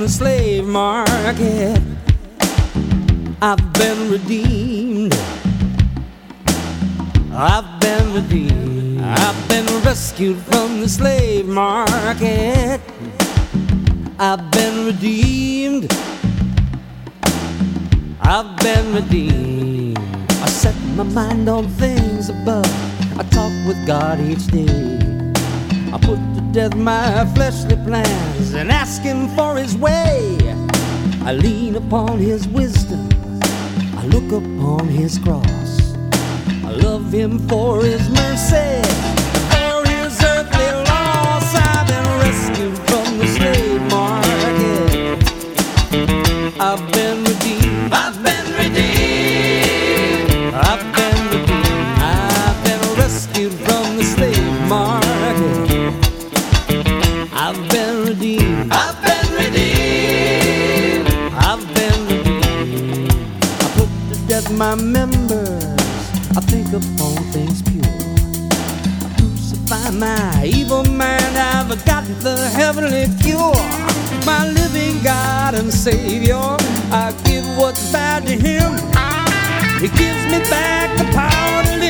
the slave market. I've been redeemed. I've been redeemed. I've been rescued from the slave market. I've been redeemed. I've been redeemed. I set my mind on things above. I talk with God each day. I put to death my fleshly plans and ask Him for His way. I lean upon His wisdom. I look upon His cross. I love Him for His mercy, for His earthly loss. I've been rescued from the slave market. I've been redeemed. I've been redeemed. I've been redeemed. I've been rescued from the slave market. I've been redeemed. I've been redeemed. I've been redeemed. I put to death my members. I think upon things pure. I crucify my evil mind. I've got the heavenly cure. My living God and Savior, I give what's bad to Him. He gives me back the power to live.